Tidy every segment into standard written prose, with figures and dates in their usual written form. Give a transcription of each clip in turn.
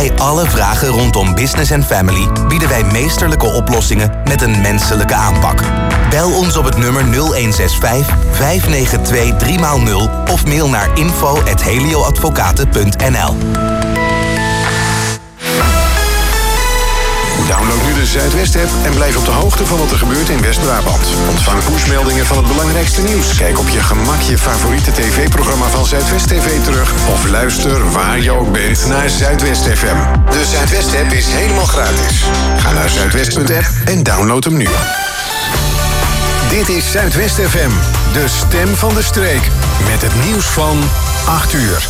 Bij alle vragen rondom business en family bieden wij meesterlijke oplossingen met een menselijke aanpak. Bel ons op het nummer 0165 592 3x0 of mail naar info@helioadvocaten.nl. Download nu de Zuidwest-app en blijf op de hoogte van wat er gebeurt in West-Brabant. Ontvang pushmeldingen van het belangrijkste nieuws. Kijk op je gemak je favoriete tv-programma van Zuidwest TV terug. Of luister waar je ook bent naar Zuidwest FM. De Zuidwest-app is helemaal gratis. Ga naar zuidwest.app en download hem nu. Dit is Zuidwest FM, de stem van de streek. Met het nieuws van 8 uur.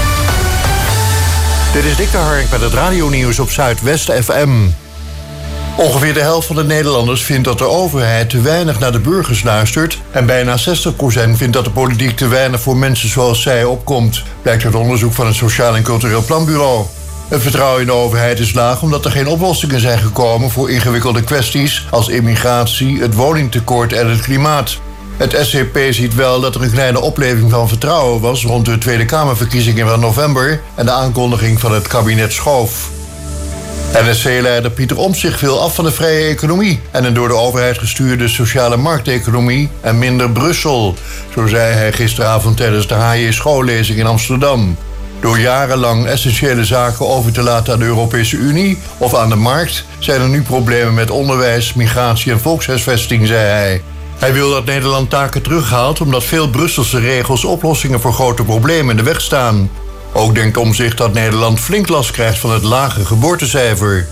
Dit is Dick de Hark met het radionieuws op Zuidwest FM. Ongeveer de helft van de Nederlanders vindt dat de overheid te weinig naar de burgers luistert. En bijna 60% vindt dat de politiek te weinig voor mensen zoals zij opkomt. Blijkt uit onderzoek van het Sociaal en Cultureel Planbureau. Het vertrouwen in de overheid is laag omdat er geen oplossingen zijn gekomen voor ingewikkelde kwesties als immigratie, het woningtekort en het klimaat. Het SCP ziet wel dat er een kleine opleving van vertrouwen was rond de Tweede Kamerverkiezingen van november en de aankondiging van het kabinet Schoof. NSC-leider Pieter Omtzigt wil af van de vrije economie en een door de overheid gestuurde sociale markteconomie en minder Brussel. Zo zei hij gisteravond tijdens de HJ schoollezing in Amsterdam. Door jarenlang essentiële zaken over te laten aan de Europese Unie of aan de markt zijn er nu problemen met onderwijs, migratie en volkshuisvesting, zei hij. Hij wil dat Nederland taken terughaalt omdat veel Brusselse regels oplossingen voor grote problemen in de weg staan. Ook denkt Omtzigt dat Nederland flink last krijgt van het lage geboortecijfer.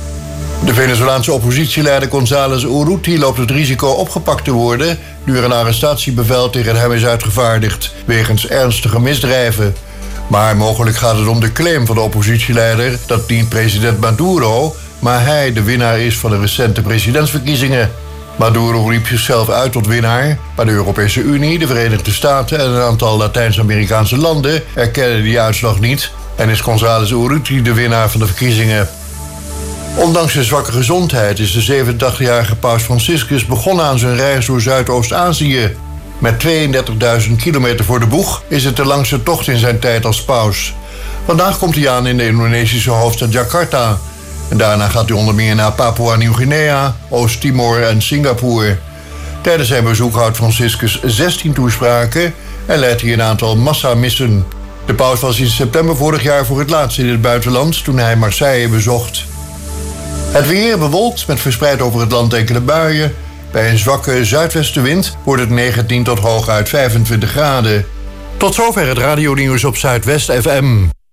De Venezolaanse oppositieleider González Urruti loopt het risico opgepakt te worden nu er een arrestatiebevel tegen hem is uitgevaardigd wegens ernstige misdrijven. Maar mogelijk gaat het om de claim van de oppositieleider dat niet president Maduro, maar hij de winnaar is van de recente presidentsverkiezingen. Maduro riep zichzelf uit tot winnaar, maar de Europese Unie, de Verenigde Staten en een aantal Latijns-Amerikaanse landen erkennen die uitslag niet en is González Urruti de winnaar van de verkiezingen. Ondanks zijn zwakke gezondheid is de 87-jarige paus Franciscus begonnen aan zijn reis door Zuidoost-Azië. Met 32.000 kilometer voor de boeg is het de langste tocht in zijn tijd als paus. Vandaag komt hij aan in de Indonesische hoofdstad Jakarta. En daarna gaat hij onder meer naar Papua-Nieuw-Guinea, Oost-Timor en Singapore. Tijdens zijn bezoek houdt Franciscus 16 toespraken en leidt hij een aantal massamissen. De paus was in september vorig jaar voor het laatst in het buitenland toen hij Marseille bezocht. Het weer bewolkt met verspreid over het land enkele buien. Bij een zwakke zuidwestenwind wordt het 19 tot hooguit 25 graden. Tot zover het radionieuws op Zuidwest FM.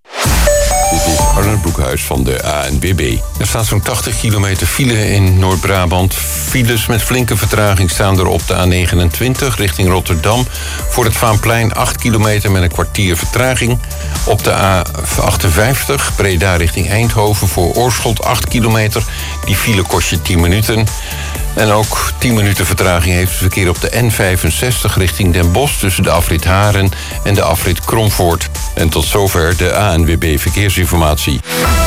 Dit is Arnold Broekhuis van de ANWB. Er staat zo'n 80 kilometer file in Noord-Brabant. Files met flinke vertraging staan er op de A29 richting Rotterdam. Voor het Vaanplein 8 kilometer met een kwartier vertraging. Op de A58 Breda richting Eindhoven voor Oorschot 8 kilometer. Die file kost je 10 minuten. En ook 10 minuten vertraging heeft het verkeer op de N65 richting Den Bosch tussen de afrit Haren en de afrit Kromvoort. En tot zover de ANWB Verkeersinformatie.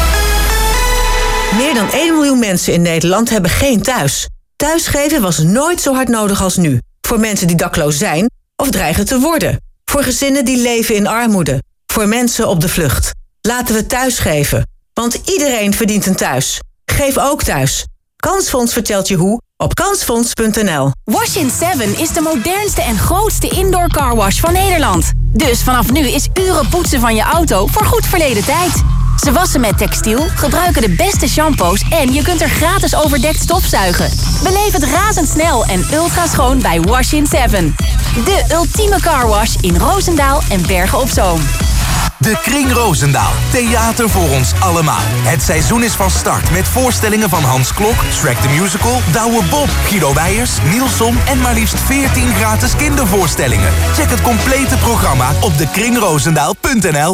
Meer dan 1 miljoen mensen in Nederland hebben geen thuis. Thuisgeven was nooit zo hard nodig als nu. Voor mensen die dakloos zijn of dreigen te worden. Voor gezinnen die leven in armoede. Voor mensen op de vlucht. Laten we thuisgeven. Want iedereen verdient een thuis. Geef ook thuis. Kansfonds vertelt je hoe op kansfonds.nl. Wash-in 7 is de modernste en grootste indoor carwash van Nederland. Dus vanaf nu is uren poetsen van je auto voor goed verleden tijd. Ze wassen met textiel, gebruiken de beste shampoos en je kunt er gratis overdekt stofzuigen. Beleef het razendsnel en ultra schoon bij Wash-in 7. De ultieme carwash in Roosendaal en Bergen op Zoom. De Kring Roosendaal. Theater voor ons allemaal. Het seizoen is van start met voorstellingen van Hans Klok, Shrek the Musical, Douwe Bob, Guido Weijers, Nielson en maar liefst 14 gratis kindervoorstellingen. Check het complete programma op dekringroosendaal.nl.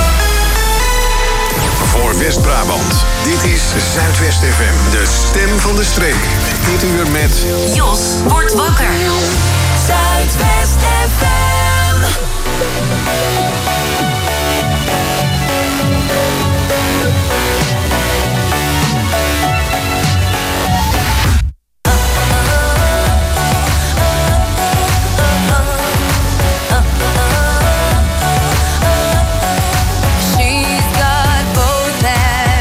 Voor West-Brabant, dit is Zuidwest FM, de stem van de streek. Dit uur met Jos wordt wakker. Zuidwest FM. She's got both hands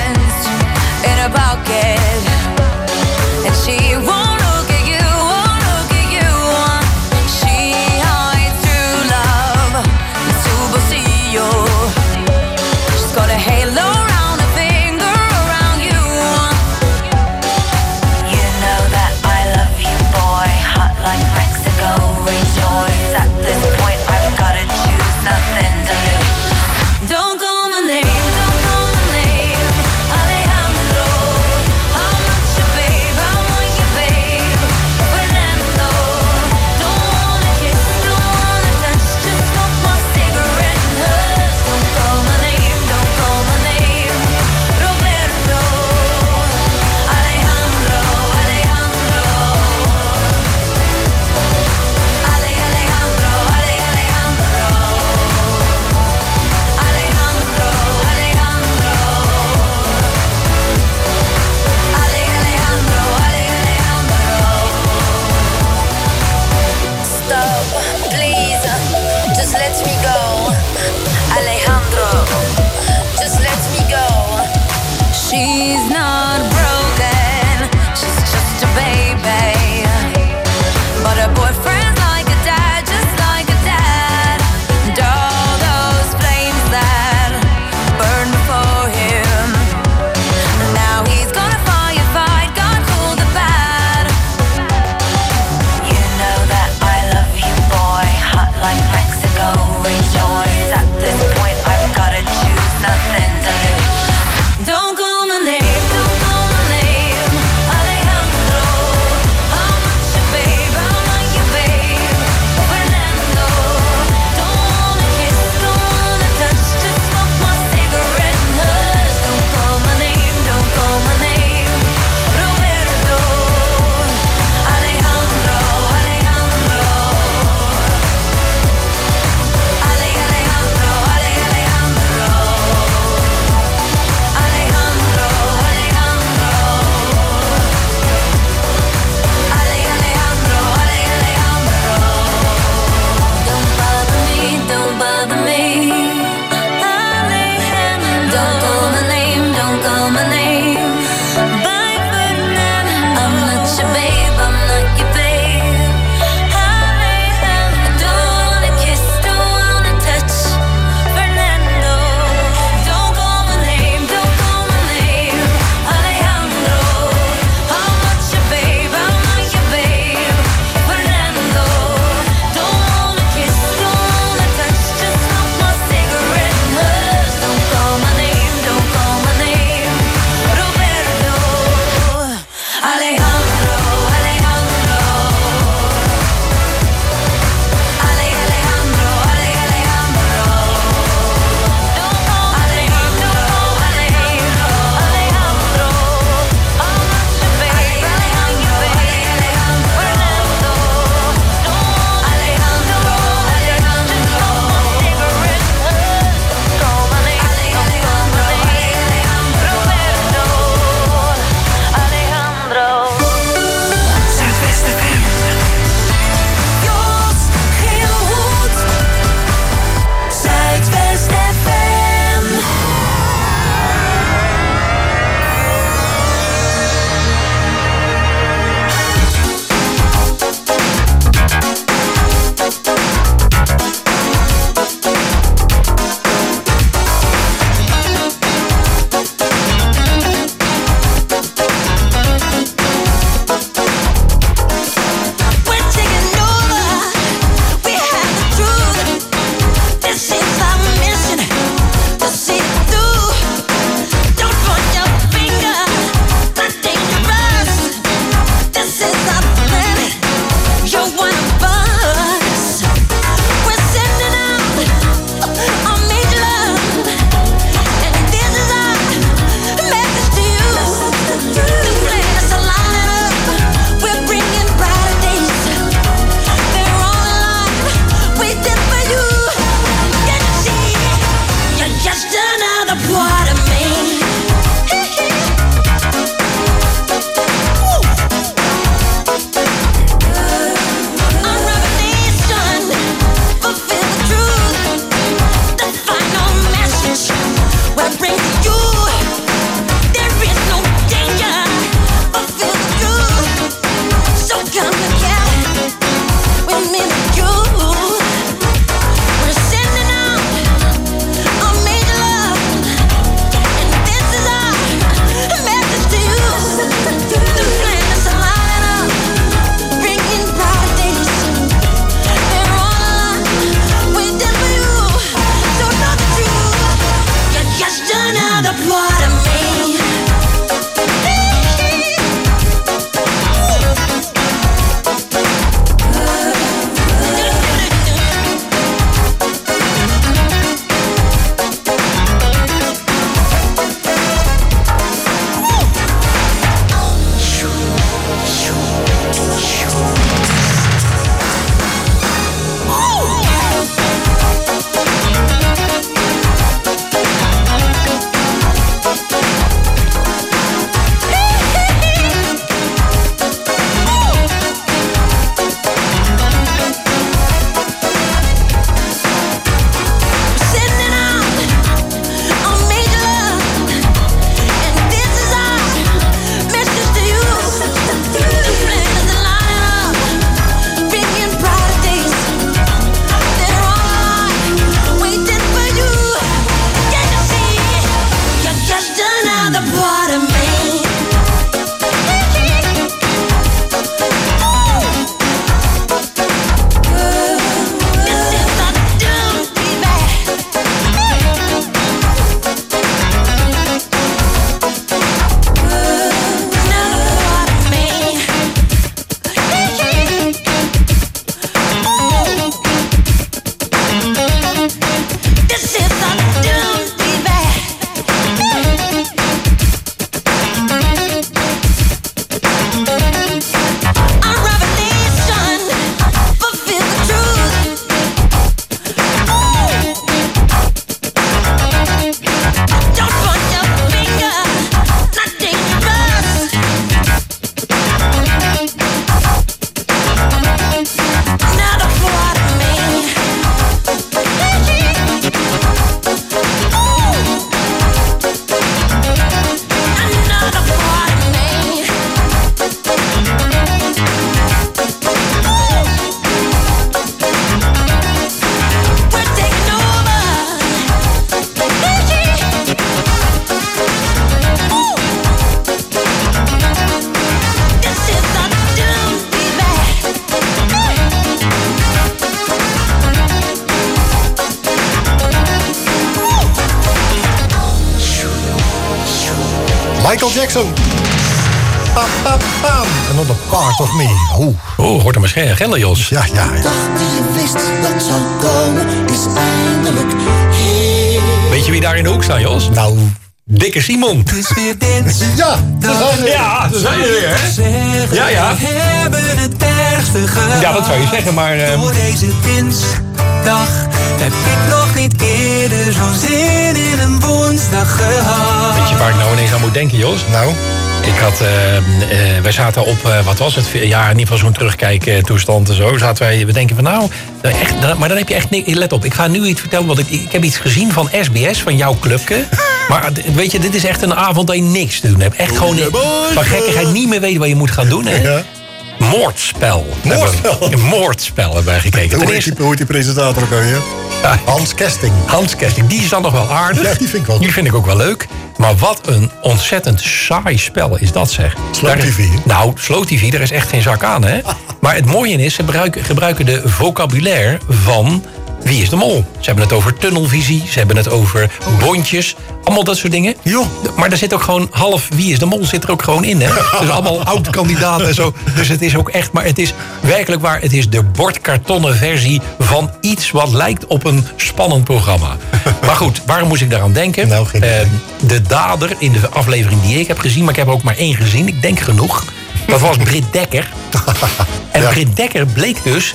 Michael Jackson. Pam, pam, pam. Another part of me. Hoort er misschien agenda, Jos. Ja. Dacht die je wist dat zou komen, is eindelijk hier. Weet je wie daar in de hoek staat, Jos? Nou, Dikke Simon. Het is weer dinsdag. ja, daar zijn we. Ja, daar zijn we weer, hè? Ja. We hebben het ergste gehad. Ja, dat zou je zeggen, maar... Voor deze dinsdag heb ik nog niet eerder zo'n zin in een woensdag gehad. Weet je waar ik nou ineens aan moet denken, Jos? Nou, Ik had, wij zaten op, wat was het? Ja, in ieder geval zo'n terugkijktoestand en zo. Zaten wij, we denken van nou, echt, maar dan heb je echt niks. Let op, ik ga nu iets vertellen, want ik heb iets gezien van SBS, van jouw clubje. Maar weet je, dit is echt een avond dat je niks te doen hebt. Echt gewoon van gekkigheid niet meer weten wat je moet gaan doen. Hè? Ja. Moordspel. Een moordspel hebben wij gekeken. Hoe heet die presentator ook alweer? Ja. Hans Kesting. Hans Kesting, die is dan nog wel aardig. Ja, die vind ik wel. Die vind ik ook wel leuk. Maar wat een ontzettend saai spel is dat, zeg. Slow TV. Nou, Slow TV, daar is echt geen zak aan, hè. Maar het mooie is, ze gebruiken de vocabulaire van Wie is de Mol. Ze hebben het over tunnelvisie, ze hebben het over bondjes. Allemaal dat soort dingen. Jo. Maar er zit ook gewoon half Wie is de Mol zit er ook gewoon in, hè. Dus allemaal oud-kandidaten en zo. Dus het is ook echt, maar het is werkelijk waar, het is de bordkartonnen versie van iets wat lijkt op een spannend programma. Maar goed, waarom moest ik daaraan denken? Nou, de dader in de aflevering die ik heb gezien, maar ik heb er ook maar één gezien, ik denk genoeg. Dat was Britt Dekker. En ja. Britt Dekker bleek dus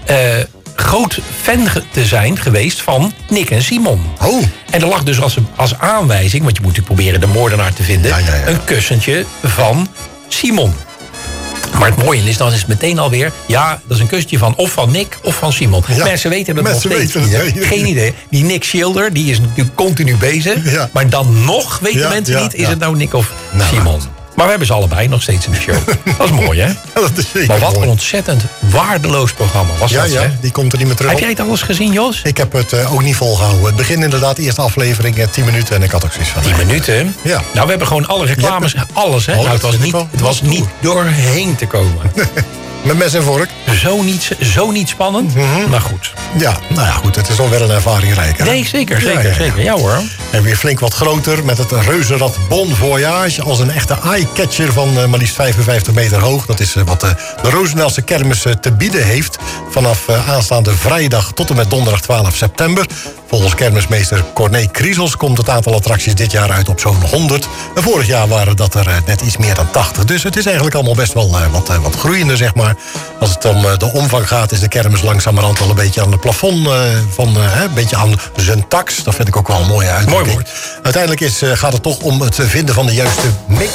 groot fan te zijn geweest van Nick en Simon. Oh. En er lag dus als aanwijzing, want je moet natuurlijk proberen de moordenaar te vinden, een kussentje van Simon. Maar het mooie is, dan is het meteen alweer, ja, dat is een kussentje van of van Nick of van Simon. Ja. Mensen weten het nog steeds niet. Geen idee. Die Nick Schilder, die is natuurlijk continu bezig. Ja. Maar dan nog weten mensen niet, is het nou Nick of Simon. Maar we hebben ze allebei nog steeds in de show. Dat is mooi, hè? Ja, dat is zeker maar wat mooi. Een ontzettend waardeloos programma was dat, hè? Die komt er niet meer terug. Heb jij het alles gezien, Jos? Ik heb het ook niet volgehouden. Het begin inderdaad, de eerste aflevering, 10 minuten. En ik had ook zoiets van... 10 minuten? Ja. Nou, we hebben gewoon alle reclames, alles, hè? Nou, het was niet doorheen te komen. Met mes en vork. Zo niet spannend, maar goed. Ja, nou ja, goed. Het is wel weer een ervaringrijk, hè? Nee, zeker. Ja hoor. En weer flink wat groter met het reuzenrad Bon Voyage als een echte eye-catcher van maar liefst 55 meter hoog. Dat is wat de Roosendaalse kermis te bieden heeft. Vanaf aanstaande vrijdag tot en met donderdag 12 september. Volgens kermismeester Corné Kriesels komt het aantal attracties dit jaar uit op zo'n 100. En vorig jaar waren dat er net iets meer dan 80. Dus het is eigenlijk allemaal best wel wat groeiende, zeg maar. Als het om de omvang gaat, is de kermis langzamerhand al een beetje aan het plafond een beetje aan zijn tax. Dat vind ik ook wel een mooie uitdrukking. Mooi woord. Uiteindelijk gaat het toch om het vinden van de juiste mix.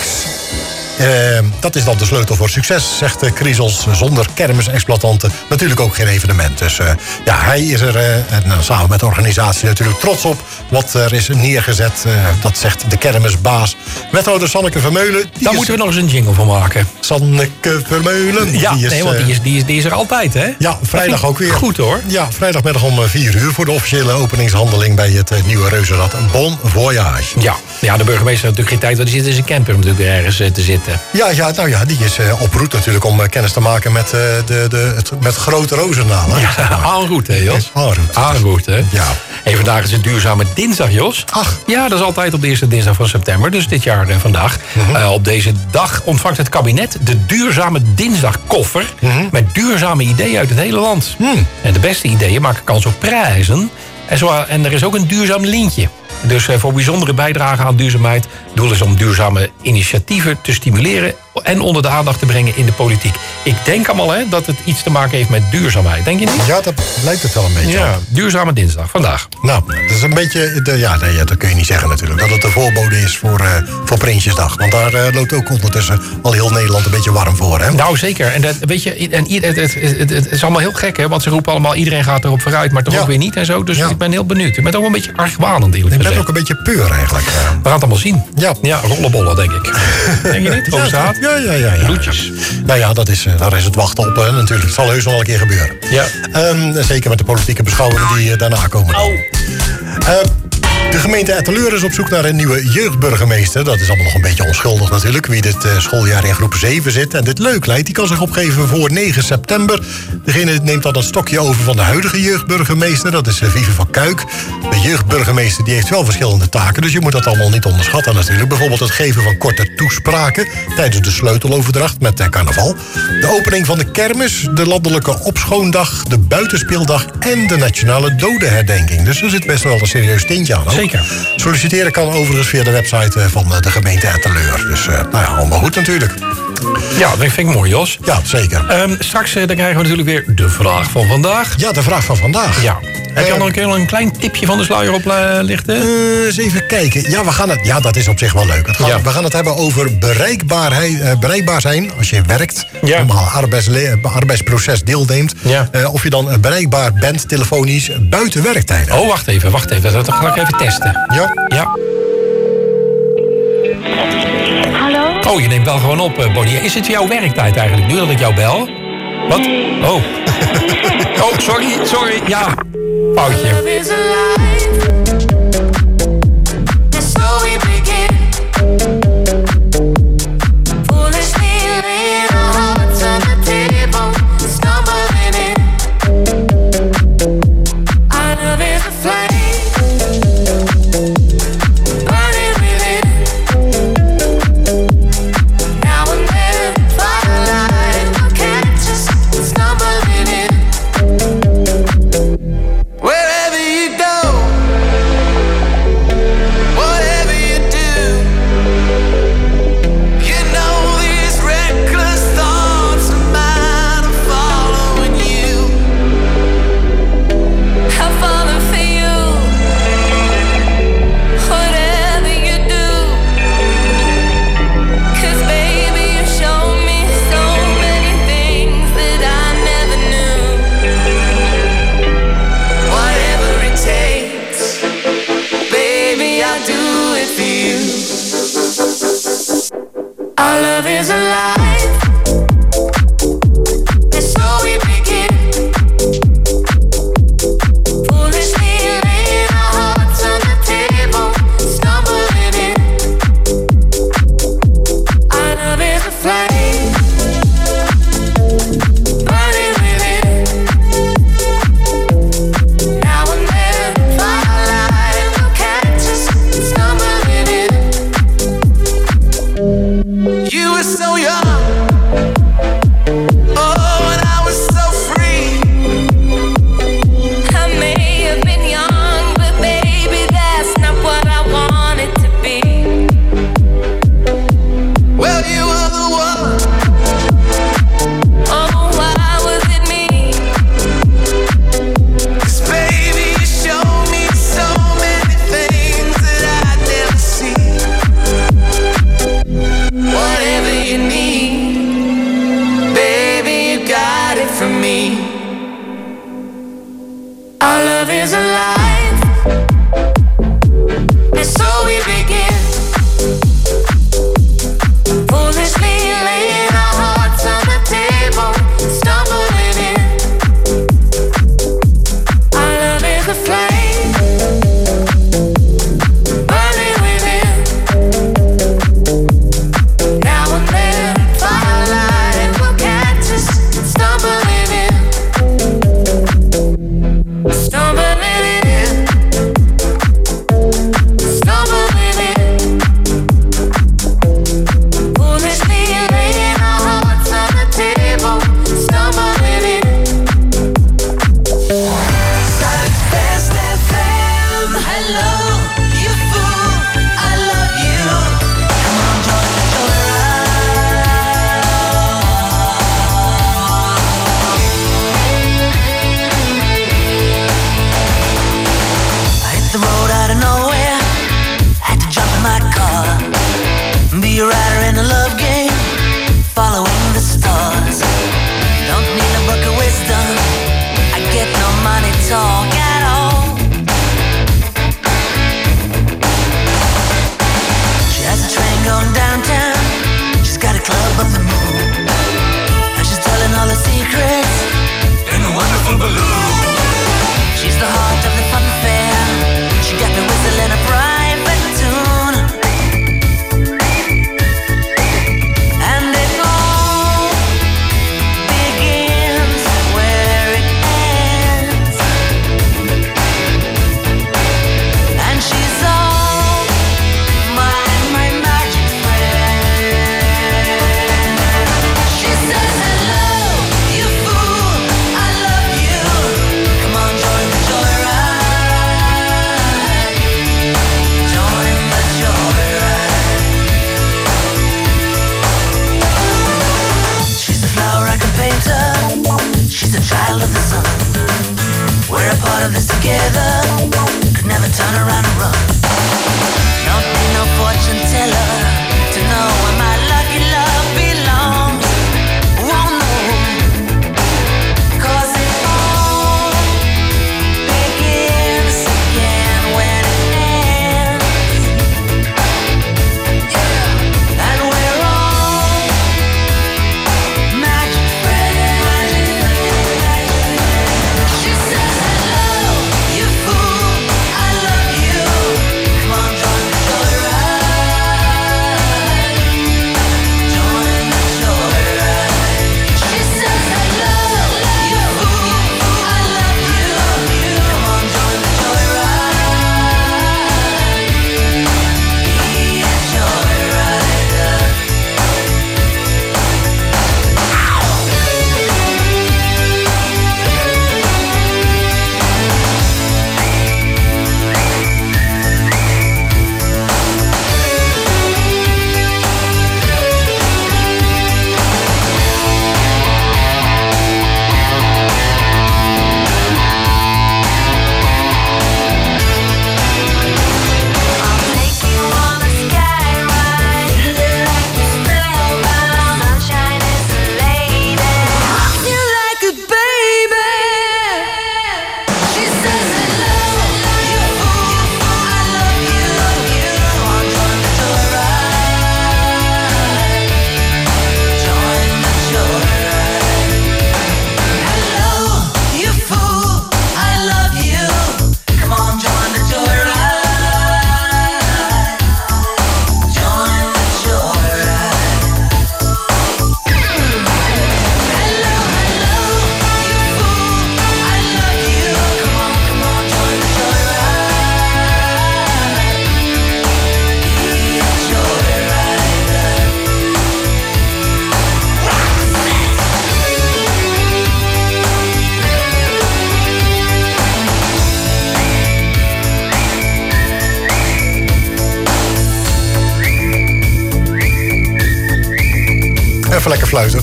Dat is dan de sleutel voor succes, zegt Kriesels. Zonder kermisexploitanten natuurlijk ook geen evenement. Dus ja, hij is er en samen met de organisatie natuurlijk trots op wat er is neergezet. Dat zegt de kermisbaas. Wethouder Sanneke Vermeulen. Daar moeten we nog eens een jingle van maken. Sanneke Vermeulen. Ja, want die is er altijd, hè? Ja, vrijdag ook weer. Goed, hoor. Ja, vrijdagmiddag om 4 uur voor de officiële openingshandeling bij het nieuwe reuzenrad Bon Voyage. Ja, de burgemeester heeft natuurlijk geen tijd, want die zit in zijn camper natuurlijk weer ergens te zitten. Ja, die is op route natuurlijk om kennis te maken met met grote Roosendaal. Ja, en route, hè, Jos? En route, hè? Ja. En vandaag is het duurzame dinsdag, Jos. Ach. Ja, dat is altijd op de eerste dinsdag van september. Dus dit jaar vandaag. Op deze dag ontvangt het kabinet de duurzame dinsdagkoffer. Met duurzame ideeën uit het hele land. En de beste ideeën maken kans op prijzen. En er is ook een duurzaam lintje. Dus voor bijzondere bijdrage aan duurzaamheid. Het doel is om duurzame initiatieven te stimuleren en onder de aandacht te brengen in de politiek. Ik denk allemaal dat het iets te maken heeft met duurzaamheid. Denk je niet? Ja, dat lijkt het wel een beetje. Ja, duurzame dinsdag, vandaag. Nou, dat is een beetje... dat kun je niet zeggen natuurlijk. Dat het de voorbode is voor Prinsjesdag. Want daar loopt ook ondertussen al heel Nederland een beetje warm voor, hè? Nou, zeker. En weet je, het is allemaal heel gek, hè? Want ze roepen allemaal, iedereen gaat erop vooruit, maar toch ook weer niet en zo. Dus ik ben heel benieuwd. Ik ben ook een beetje argwanend, eerlijk gezegd. Ik ben ook een beetje peur, eigenlijk. We gaan het allemaal zien. Ja, rollenbollen, denk ik. Denk je niet? Over straat? Ja. Bloedjes. Nou ja, daar is het wachten op, natuurlijk. Het zal heus nog wel een keer gebeuren. Ja. Zeker met de politieke beschouwingen die daarna komen. De gemeente Etteleur is op zoek naar een nieuwe jeugdburgemeester. Dat is allemaal nog een beetje onschuldig natuurlijk. Wie dit schooljaar in groep 7 zit en dit leuk lijkt, die kan zich opgeven voor 9 september. Degene neemt dan het stokje over van de huidige jeugdburgemeester. Dat is Vivi van Kuik. De jeugdburgemeester die heeft wel verschillende taken, dus je moet dat allemaal niet onderschatten natuurlijk. Bijvoorbeeld het geven van korte toespraken tijdens de sleuteloverdracht met carnaval. De opening van de kermis, de landelijke opschoondag, de buitenspeeldag en de nationale dodenherdenking. Dus er zit best wel een serieus tintje aan. Zeker. Solliciteren kan overigens via de website van de gemeente Etteleur. Dus nou ja, allemaal goed natuurlijk. Ja, dat vind ik mooi, Jos. Ja, zeker. Straks dan krijgen we natuurlijk weer de vraag van vandaag. Ja, de vraag van vandaag. Ja. Heb je al nog een keer een klein tipje van de sluier oplichten? Eens even kijken. Ja, ja, dat is op zich wel leuk. We gaan het hebben over bereikbaar zijn als je werkt. Ja. Normaal arbeidsproces deelneemt. Ja. Of je dan bereikbaar bent telefonisch buiten werktijden. Oh, wacht even. Dat ga ik even testen. Ja. Hallo? Oh, je neemt wel gewoon op, Bonnie. Is het jouw werktijd eigenlijk nu dat ik jou bel? Wat? Oh. Oh, sorry. Ja. Foutje. She's the heart of the fun fair. She got me whistling a Even lekker fluiten.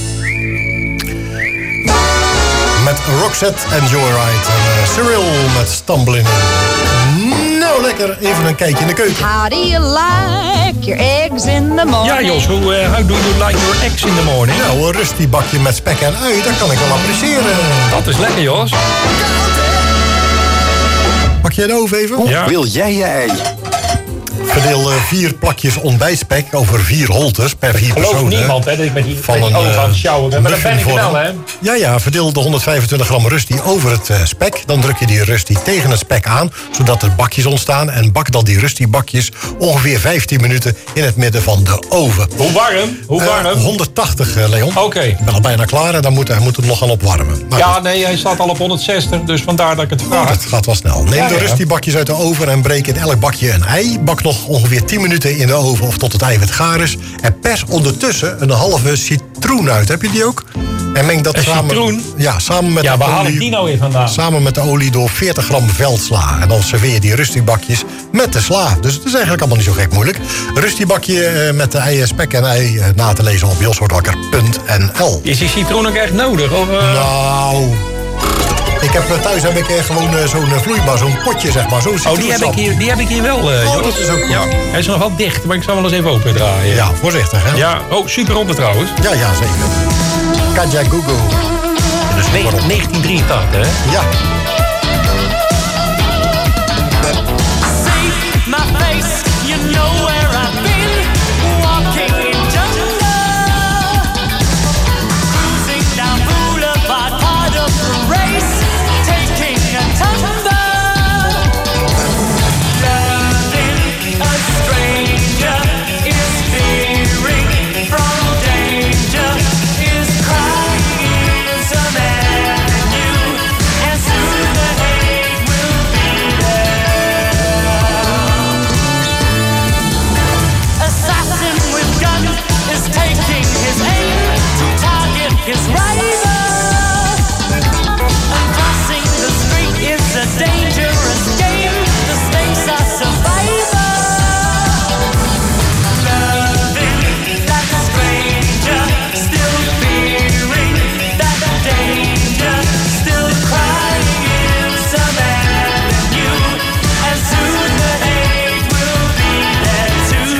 Met Roxette en Joyride. En Cyril met Stumbling In. Nou, lekker. Even een kijkje in de keuken. How do you like your eggs in the morning? Ja, Jos, how do you like your eggs in the morning? Nou, een rusty bakje met spek en ui, dat kan ik wel appreciëren. Dat is lekker, Jos. Pak jij de oven even? Ja. Wil jij je ei? Verdeel 4 plakjes ontbijtspek over 4 holtes per 4 personen. Geloof niemand, hè, dat ik met die van oven aan het sjouwen ben. Maar dat ben ik wel, hè. Ja, verdeel de 125 gram rusty over het spek. Dan druk je die rusty tegen het spek aan, zodat er bakjes ontstaan. En bak dan die rusty bakjes ongeveer 15 minuten in het midden van de oven. Hoe warm? 180, Leon. Oké. Ik ben al bijna klaar en dan moet het nog gaan opwarmen. Nou, ja, nee, hij staat al op 160, dus vandaar dat ik het vraag. dat gaat wel snel. Neem de rusty bakjes uit de oven en breek in elk bakje een ei. Bak nog ongeveer 10 minuten in de oven of tot het eiwit gaar is. En pers ondertussen een halve citroen uit. Heb je die ook? En meng dat samen. Ja, samen met de waar haal olie. ik die nou weer vandaan? Samen met de olie door 40 gram veldsla. En dan serveer je die rustibakjes met de sla. Dus het is eigenlijk allemaal niet zo gek moeilijk. Rustibakje met de ei, spek en ei na te lezen op joshoortwakker.nl. Is die citroen ook echt nodig? Of, Nou... Thuis heb ik gewoon zo'n vloeibaar, zo'n potje, zeg maar. Die heb ik hier wel, Jos. Dat is ook ja, hij is nog wel dicht, maar ik zal wel eens even opendraaien. Ja, voorzichtig, hè? Ja, super ronde trouwens. Ja, zeker. Kajagoogoo. Dus 1983, hè? Ja. See my face, you know where I've been. Walking in jungle, cruising down Boulevard, part of the race, taking a tumble, loving a stranger is fearing from danger, is crying is a man anew, and soon the hate will be there. Assassin with gun is taking his aim to target his rival. And crossing the street is a dangerous game. The stakes are survival. Loving that stranger, still fearing that danger, still crying is a man anew, and soon the hate will be there too.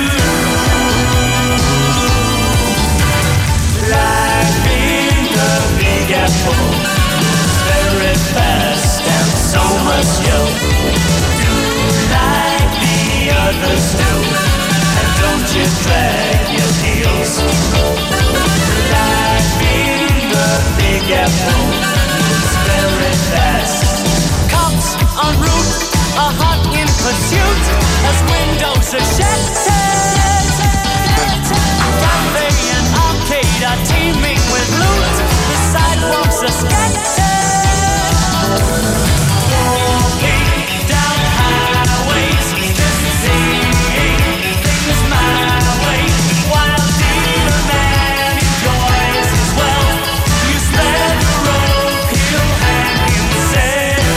Life in the Big Apple is very fast and so must you. Do like the others do, and don't you drag your heels. Life in the Big Apple is very fast. Cops en route are hot in pursuit as windows are shattered. Cafe and arcade are teeming with loot. The sidewalks are scattered. Walking down highways, just seeing things my way. While dealer man enjoys his wealth, you spare the road, he'll hang himself.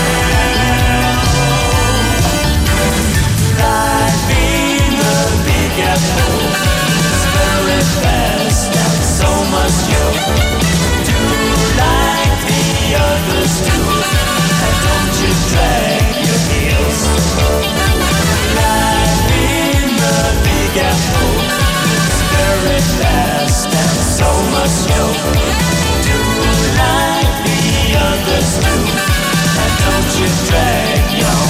Life in the Big Apple is very fast, and so must you. Do like the others do, and don't you drag your heels. Life in the Big Apple is very fast, and so must you. Do like the others do, and don't you drag your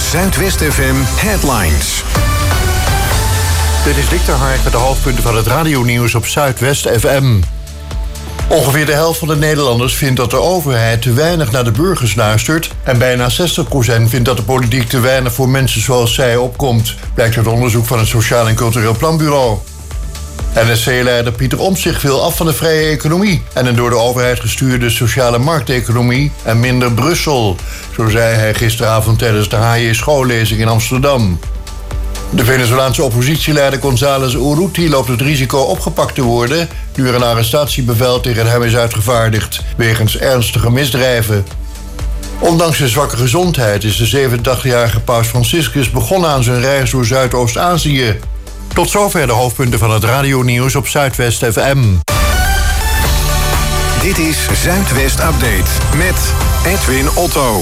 Zuidwest FM Headlines. Dit is Dick ter Hark met de hoofdpunten van het radionieuws op Zuidwest FM. Ongeveer de helft van de Nederlanders vindt dat de overheid te weinig naar de burgers luistert. En bijna 60% vindt dat de politiek te weinig voor mensen zoals zij opkomt. Blijkt uit onderzoek van het Sociaal en Cultureel Planbureau. NSC-leider Pieter Omtzigt wil af van de vrije economie en een door de overheid gestuurde sociale markteconomie en minder Brussel. Zo zei hij gisteravond tijdens de HJ-schoollezing in Amsterdam. De Venezolaanse oppositieleider González Urruti loopt het risico opgepakt te worden nu er een arrestatiebevel tegen hem is uitgevaardigd wegens ernstige misdrijven. Ondanks zijn zwakke gezondheid is de 87-jarige paus Franciscus begonnen aan zijn reis door Zuidoost-Azië. Tot zover de hoofdpunten van het radionieuws op Zuidwest FM. Dit is Zuidwest Update met Edwin Otto.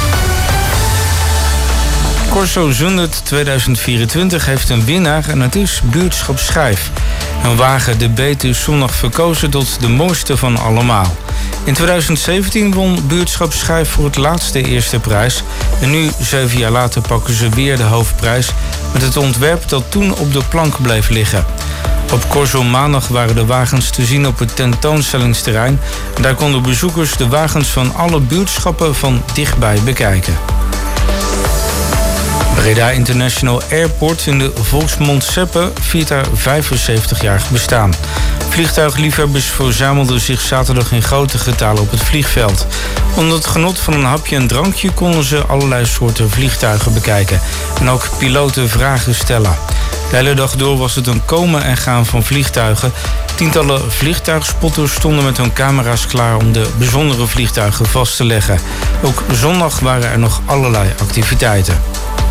Corso Zundert 2024 heeft een winnaar en het is Buurtschap Schijf. Een wagen de beet is zondag verkozen tot de mooiste van allemaal. In 2017 won Buurtschap Schijf voor het laatste eerste prijs. En nu, 7 jaar later, pakken ze weer de hoofdprijs met het ontwerp dat toen op de plank bleef liggen. Op Corso maandag waren de wagens te zien op het tentoonstellingsterrein. En daar konden bezoekers de wagens van alle buurtschappen van dichtbij bekijken. Breda International Airport in de volksmond Seppe viert haar 75-jarig bestaan. Vliegtuigliefhebbers verzamelden zich zaterdag in grote getalen op het vliegveld. Onder het genot van een hapje en drankje konden ze allerlei soorten vliegtuigen bekijken. En ook piloten vragen stellen. De hele dag door was het een komen en gaan van vliegtuigen. Tientallen vliegtuigspotters stonden met hun camera's klaar om de bijzondere vliegtuigen vast te leggen. Ook zondag waren er nog allerlei activiteiten.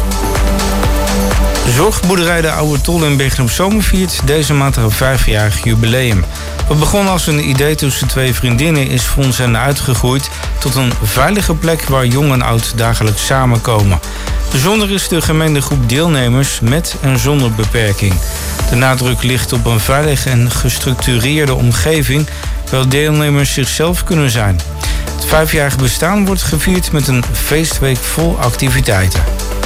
Zorgboerderij De Oude Tol in Bergen-op-Zoom viert deze maand haar 5-jarig jubileum. Wat begon als een idee tussen 2 vriendinnen is voor ons uitgegroeid tot een veilige plek waar jong en oud dagelijks samenkomen. Bijzonder is de gemengde groep deelnemers met en zonder beperking. De nadruk ligt op een veilige en gestructureerde omgeving waar deelnemers zichzelf kunnen zijn. Het 5-jarig bestaan wordt gevierd met een feestweek vol activiteiten.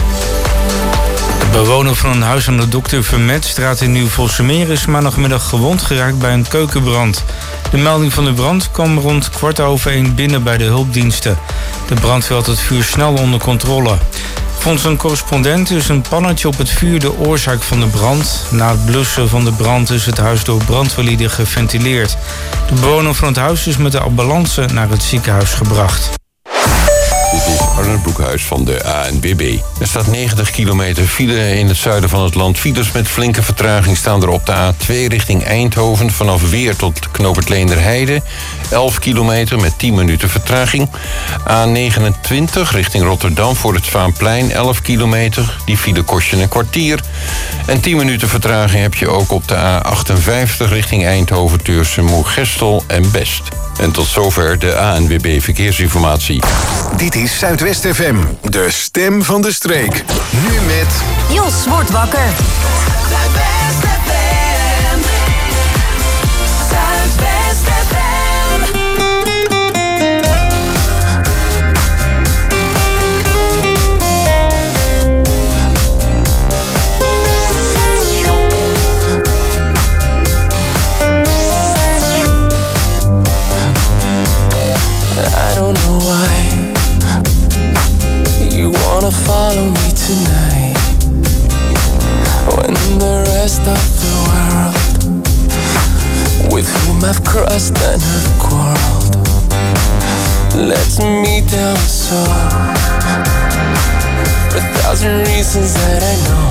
De bewoner van een huis aan de Dr. Vermetstraat in Nieuw-Vossemeer is maandagmiddag gewond geraakt bij een keukenbrand. De melding van de brand kwam rond 1:15 binnen bij de hulpdiensten. De brandweer had het vuur snel onder controle. Volgens een correspondent is een pannetje op het vuur de oorzaak van de brand. Na het blussen van de brand is het huis door brandweerlieden geventileerd. De bewoner van het huis is met de ambulance naar het ziekenhuis gebracht. Dit is Arnold Broekhuis van de ANWB. Er staat 90 kilometer file in het zuiden van het land. Files met flinke vertraging staan er op de A2 richting Eindhoven. Vanaf Weer tot knooppunt Leenderheide. 11 kilometer met 10 minuten vertraging. A29 richting Rotterdam voor het Vaanplein. 11 kilometer. Die file kost je een kwartier. En 10 minuten vertraging heb je ook op de A58 richting Eindhoven tussen Moergestel en Best. En tot zover de ANWB Verkeersinformatie. Dit is Zuidwest FM, de stem van de streek. Nu met... Jos wordt wakker. Zuidwest FM. Zuidwest FM. I don't know why you wanna follow me tonight, when the rest of the world with whom I've crossed and have quarreled lets me down so. 1,000 reasons that I know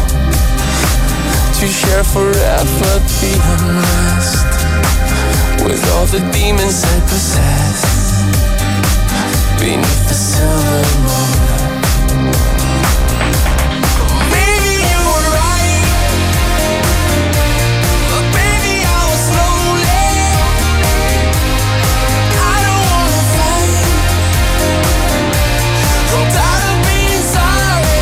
to share forever the unrest with all the demons I possess beneath the silver moon. Maybe you were right, but baby I was lonely. I don't wanna fight. I'm tired of being sorry.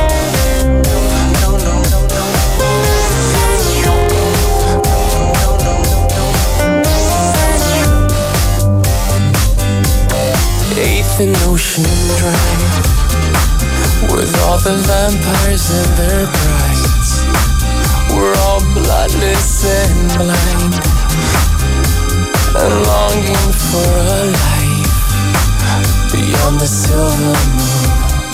No, no, no, no, no. an ocean dry, with all the vampires and their brides. We're all bloodless and blind, and longing for a life beyond the silver moon.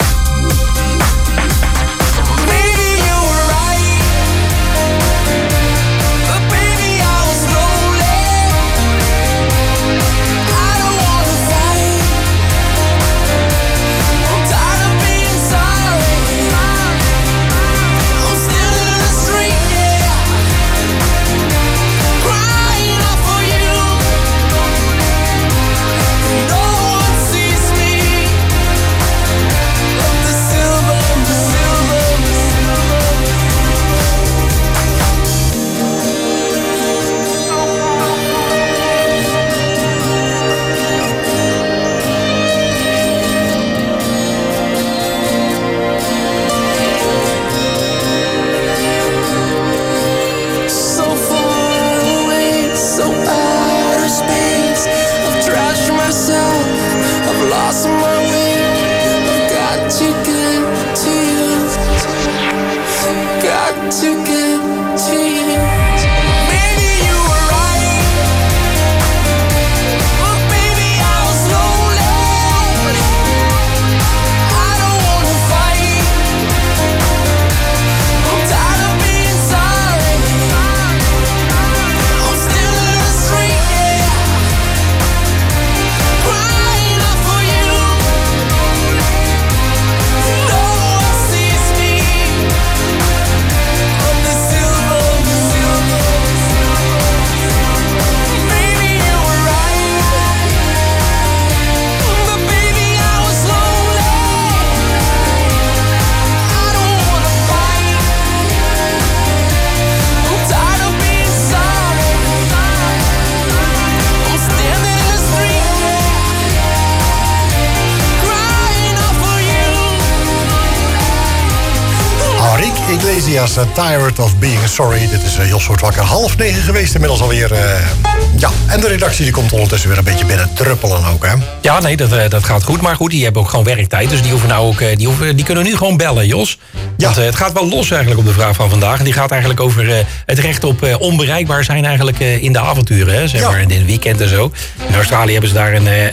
Iglesias, Tired of Being Sorry. Dit is Jos wordt wakker. 8:30 geweest inmiddels alweer. Ja, en de redactie die komt ondertussen weer een beetje binnen druppelen ook, hè? Ja, nee, dat gaat goed. Maar goed, die hebben ook gewoon werktijd. Dus die hoeven nou ook, die kunnen nu gewoon bellen, Jos. Ja. Want het gaat wel los eigenlijk op de vraag van vandaag. En die gaat eigenlijk over het recht op onbereikbaar zijn eigenlijk in de avonturen. Hè, zeg maar, in het weekend en zo. In Australië hebben ze daar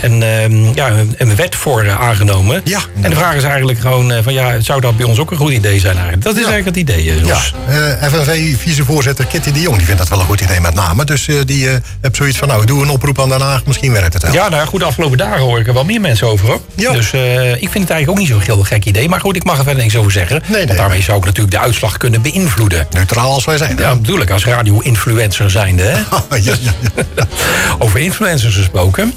een wet voor aangenomen. Ja. En de vraag is eigenlijk gewoon van ja, zou dat bij ons ook een goed idee zijn eigenlijk? Dat is eigenlijk het idee, Jos. Ja. FNV-vicevoorzitter Kitty de Jong die vindt dat wel een goed idee met name. Dus die heeft zoiets van, nou, doe een oproep aan Den Haag. Misschien werkt het wel. Ja, nou goed, de afgelopen dagen hoor ik er wel meer mensen over, hoor. Ja. Dus ik vind het eigenlijk ook niet zo'n heel gek idee. Maar goed, ik mag er verder niks over zeggen. Nee, want daarmee zou ik natuurlijk de uitslag kunnen beïnvloeden. Neutraal als wij zijn. Ja, bedoel ik, als radio-influencer zijnde. Hè? Over influencers gesproken.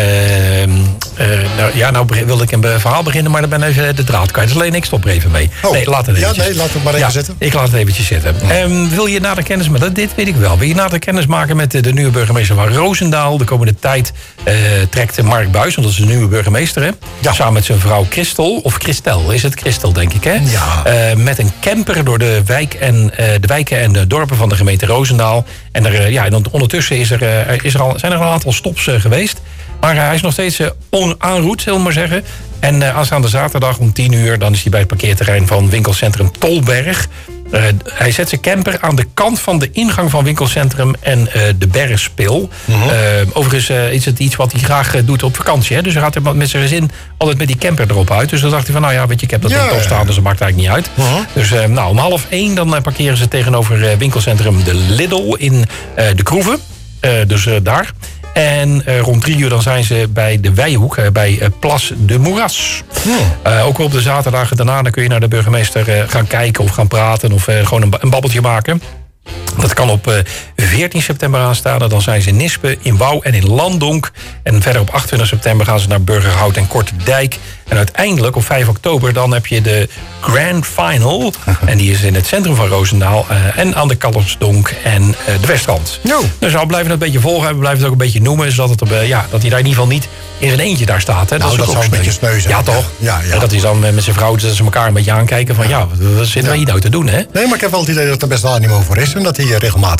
Nou wilde ik een verhaal beginnen, maar dan ben even de draad kwijt. Dus alleen ik stop er even mee. Oh. Nee, laat het eventjes. Ja, nee, laat het maar even zitten. Ik laat het eventjes zitten. Wil je nader kennis met, dit weet ik wel. Wil je nader kennis maken met de nieuwe burgemeester van Roosendaal? De komende tijd trekt Mark Buijs, want dat is de nieuwe burgemeester, hè? Ja. Samen met zijn vrouw Christel, of Christel, is het Christel, denk ik, hè? Ja. Met een camper door de wijken en de dorpen van de gemeente Roosendaal. En ondertussen zijn er al een aantal stops geweest. Maar hij is nog steeds en route, zullen we maar zeggen. En aanstaande zaterdag om 10:00... dan is hij bij het parkeerterrein van winkelcentrum Tolberg. Hij zet zijn camper aan de kant van de ingang van winkelcentrum en de Bergspil. Overigens is het iets wat hij graag doet op vakantie. Hè? Dus hij gaat er met zijn gezin altijd met die camper erop uit. Dus dan dacht hij van, nou ja, weet je, ik heb dat winkel staan, dus dat maakt eigenlijk niet uit. Dus om 12:30 dan parkeren ze tegenover winkelcentrum de Lidl in de Kroeve. Dus daar. En rond 3:00 dan zijn ze bij de Wijhoek, bij Plas de Moeras. Ook op de zaterdagen daarna dan kun je naar de burgemeester gaan kijken of gaan praten of gewoon een babbeltje maken. Dat kan op 14 september aanstaan. Dan zijn ze in Nispe, in Wouw en in Landonk. En verder op 28 september gaan ze naar Burgerhout en Kortedijk. En uiteindelijk op 5 oktober dan heb je de Grand Final. En die is in het centrum van Roosendaal. En aan de Kallersdonk en de Westrand. Dus we blijven het een beetje volgen. We blijven het ook een beetje noemen. Zodat dat hij daar in ieder geval niet in zijn eentje daar staat. Hè. Nou, dat zou een beetje sneu zijn. Ja, toch? Ja. En dat is dan met zijn vrouw dat ze elkaar een beetje aankijken van wat zitten wij hier nou te doen, hè? Nee, maar ik heb wel het idee dat er best wel animo voor is. En dat hij regelmatig in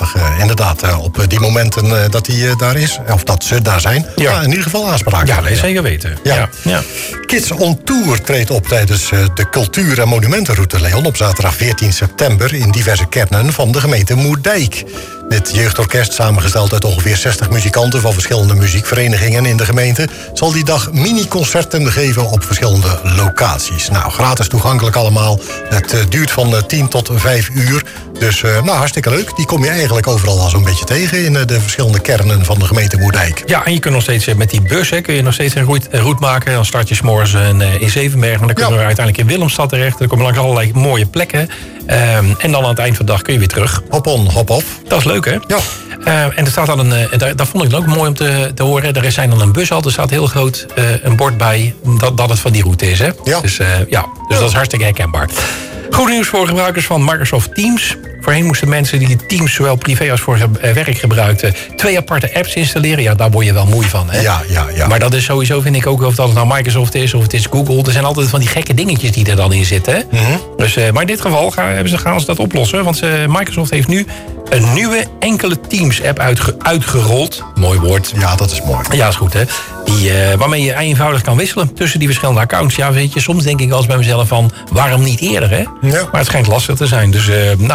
inderdaad op die momenten dat hij daar is. Of dat ze daar zijn. Ja, in ieder geval aanspraak. Ja, nee, zeker weten. Ja. Kids on Tour treedt op tijdens de cultuur- en monumentenroute, Leon, op zaterdag 14 september in diverse kernen van de gemeente Moerdijk. Dit jeugdorkest, samengesteld uit ongeveer 60 muzikanten van verschillende muziekverenigingen in de gemeente, zal die dag mini-concerten geven op verschillende locaties. Nou, gratis toegankelijk allemaal. Het duurt van 10 tot 5 uur. Dus hartstikke leuk. Die kom je eigenlijk overal al zo'n beetje tegen in de verschillende kernen van de gemeente Moerdijk. Ja, en je kunt nog steeds met die bus, kun je nog steeds een route maken. Dan start je 's morgens in Zevenbergen. Dan kunnen we uiteindelijk in Willemstad terecht. Dan kom je langs allerlei mooie plekken. En dan aan het eind van de dag kun je weer terug. Hop on, hop off. Dat is leuk, hè? Ja. En er staat dan dat vond ik ook mooi om te horen. Er zijn dan een bushalte, er staat heel groot een bord bij dat het van die route is, hè? Ja. Dus dat is hartstikke herkenbaar. Goed nieuws voor gebruikers van Microsoft Teams. Voorheen moesten mensen die Teams zowel privé als voor werk gebruikten 2 aparte apps installeren. Ja, daar word je wel moe van, hè? Ja. Maar dat is sowieso, vind ik ook, of dat het nou Microsoft is of het is Google. Er zijn altijd van die gekke dingetjes die er dan in zitten, hè? Dus, maar in dit geval gaan ze dat oplossen. Want Microsoft heeft nu een nieuwe enkele Teams-app uitgerold. Mooi woord. Ja, dat is mooi. Ja, is goed, hè? Waarmee je eenvoudig kan wisselen tussen die verschillende accounts. Ja, weet je, soms denk ik wel eens bij mezelf van, waarom niet eerder, hè? Ja. Maar het schijnt lastig te zijn. Dus,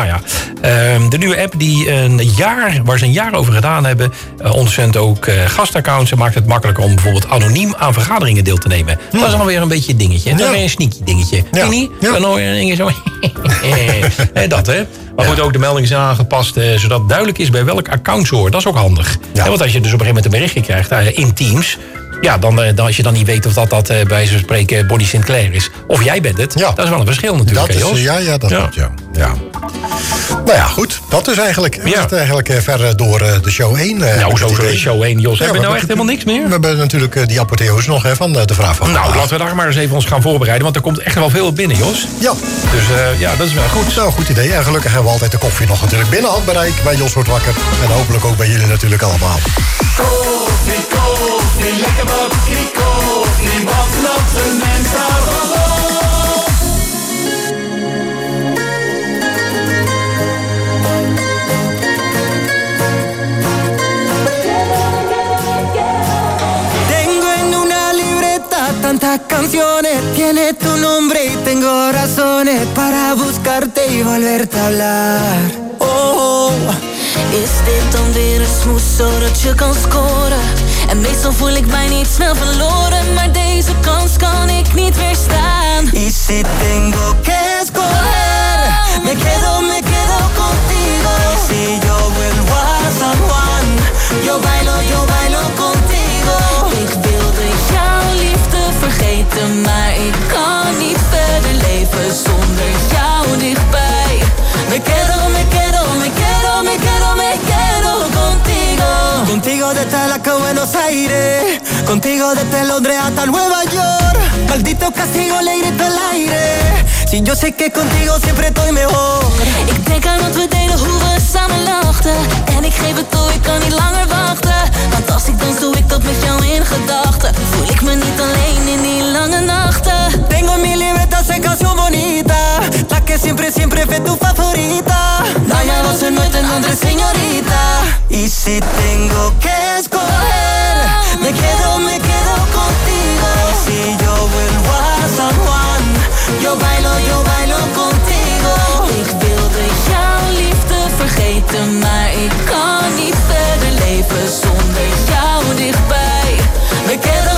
de nieuwe app waar ze een jaar over gedaan hebben, ondersteunt ook gastaccounts en maakt het makkelijker om bijvoorbeeld anoniem aan vergaderingen deel te nemen. Dat is alweer een beetje een dingetje. Dat is weer een sneaky dingetje. Ja. Dan hoor je een dingetje zo. Dat, hè? Maar goed, ook de meldingen zijn aangepast, zodat duidelijk is bij welk account ze hoort. Dat is ook handig. Ja. Want als je dus op een gegeven moment een berichtje krijgt in Teams, ja, dan als je dan niet weet of dat bij zo'n spreken Bonnie Sinclair is, of jij bent het, dat is wel een verschil natuurlijk. Dat is, Jos. dat klopt, ja. Nou ja, goed. Dat is eigenlijk, verder door de show 1. Zo de show 1, Jos. Hebben we nou echt helemaal niks meer? We hebben natuurlijk die apotheose nog van de vraag van. Nou, laten we daar maar eens even ons gaan voorbereiden, want er komt echt wel veel binnen, Jos. Ja. Dus dat is wel goed. Nou, goed idee. En gelukkig hebben we altijd de koffie nog natuurlijk binnen handbereik bij Jos wordt wakker. En hopelijk ook bij jullie natuurlijk allemaal. Koffie, lekker bakkie koffie, wat loopt een mens daarvan op? Tengo en una libreta tantas canciones, tiene tu nombre y tengo razones para buscarte y volverte a hablar. Oh. Is dit dan weer een smoes zodat je kan scoren? En meestal voel ik mij niet snel verloren, maar deze kans kan ik niet weerstaan. Y si tengo que escoger, me quedo contigo. Si yo vuelvo a San Juan, yo bailo contigo. Ik wilde jouw liefde vergeten, maar ik kan niet verder leven zonder jou dichtbij. Me quedo contigo. Contigo desde Alaska a Buenos Aires, contigo desde Londres hasta Nueva York. Maldito castigo, le grito al aire. Si yo sé que contigo siempre estoy mejor. Ik denk aan wat we deden, hoe we samen lachten. En ik geef het toe, ik kan niet langer wachten. Want als ik dans, doe ik dat met jou in gedachten. Voel ik me niet alleen in die lange nachten. Tengo en mi libreta esa canción bonita, la que siempre fue tu favorita. Bailamos de noche en Londres, señorita. Y si tengo que escoger, me quedo contigo. Si yo vuelvo a San Juan, yo bailo contigo. Ik wilde jouw liefde vergeten, maar ik kan niet verder leven zonder jou dichtbij. Me quedo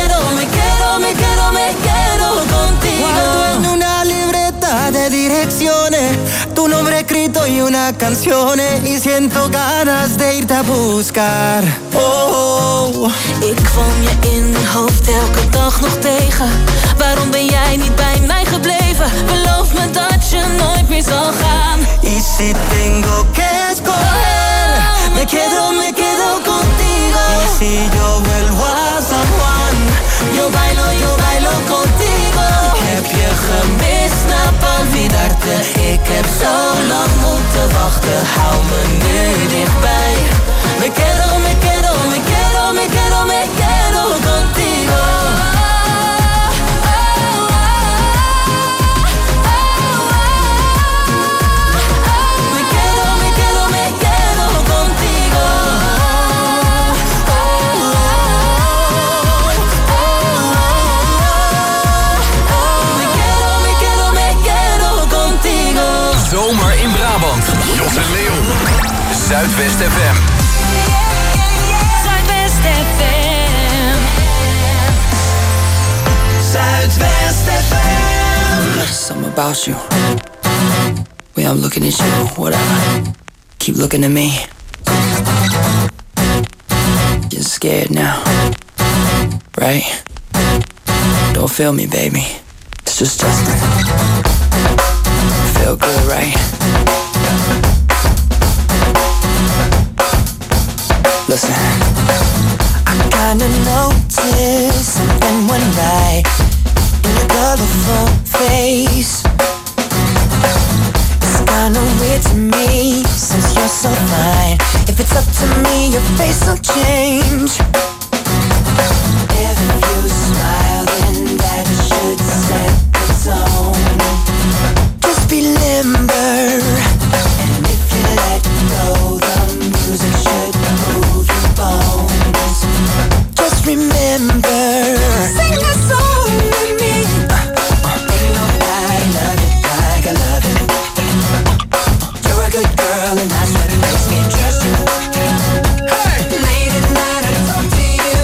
contigo. Guardo en una libreta de direcciones tu nombre escrito y una canción, y siento ganas de irte a buscar. Oh. Ik kwam je in mijn hoofd elke dag nog tegen. Waarom ben jij niet bij mij gebleven? Beloof me dat je nooit meer zal gaan. Y si tengo que escoger, me quedo contigo. Y si yo vuelvo a San Juan, yo bailo contigo. Heb je gemist, snap olvidarte. Ik heb zo lang moeten wachten, hou me nu dichtbij. Me quedo contigo. Me als een leeuw. Zuidwest FM. Zuidwest FM. Zuidwest FM. There's something about you. When I'm looking at you, whatever. Keep looking at me. You're scared now, right? Don't feel me, baby. It's just Justin. Feel good, right? Listen. I kinda noticed something went right in your colorful face. It's kinda weird to me since you're so fine. If it's up to me, your face will change. If you smile, then that should set the tone. Just be limber, and if you let go, the music should move your bones. Just remember, sing a song with me. Ain't nobody love it like I love it. You're a good girl, and that's what makes me trust you. Hey, late at night I talk to you.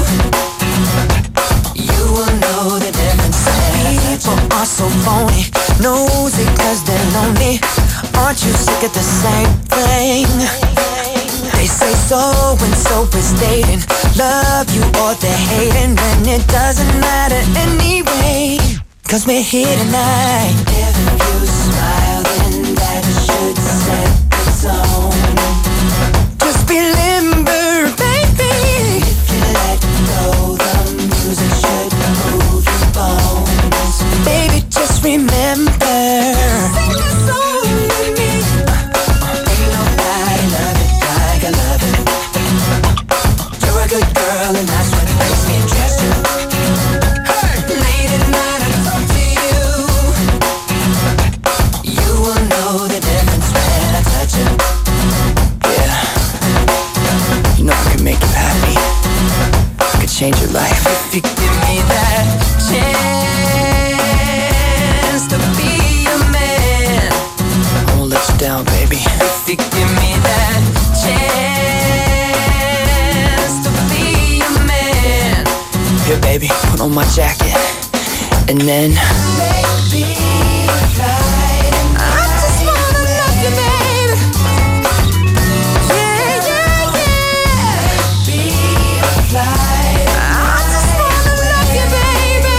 You will know the difference. People are so phony, nosy 'cause they're lonely. Aren't you sick of the same thing? They say so and so is dating, love you or they're hating, and it doesn't matter anyway, 'cause we're here tonight. If you smile, then that should set the tone. Just be limber, baby. If you let go, the music should move your bones. Baby, just remember, sing a song with me. Ain't nobody love it like I love it. You're a good girl, and that's what makes me trust you. Hey, late at night I talk to you. You will know the difference when I touch you. Yeah, you know I can make you happy. I could change your life if you give me that chance to be a man. I won't let you down, baby. If you give me that chance to be a man. Here, baby, put on my jacket, and then baby, I just wanna love you, baby. Yeah, yeah, yeah. Be a flight. I just wanna love you, baby.